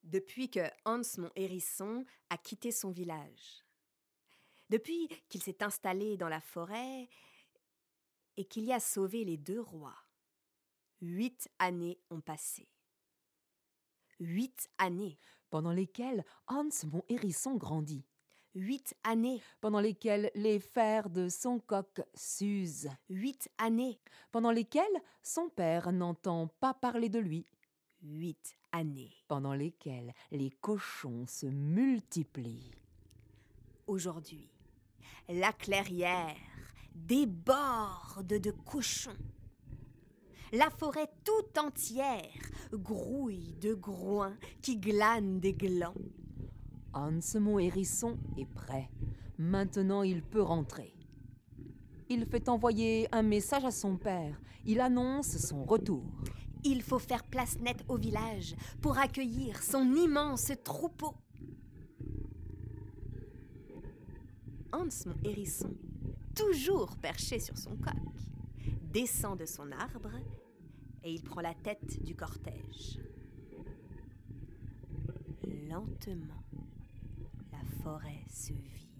Depuis que Hans mon hérisson a quitté son village, depuis qu'il s'est installé dans la forêt et qu'il y a sauvé les 2 rois, 8 années ont passé. 8 années. Pendant lesquelles Hans mon hérisson grandit. 8 années. Pendant lesquelles les fers de son coq s'usent. 8 années. Pendant lesquelles son père n'entend pas parler de lui. 8 années. Pendant lesquelles les cochons se multiplient. Aujourd'hui, la clairière déborde de cochons. La forêt tout entière grouille de groins qui glanent des glands. Hans mon hérisson est prêt. Maintenant il peut rentrer. Il fait envoyer un message à son père. Il annonce son retour. Il faut faire place nette au village pour accueillir son immense troupeau. Hans mon hérisson, toujours perché sur son coq, descend de son arbre et il prend la tête du cortège. Lentement, la forêt se vide.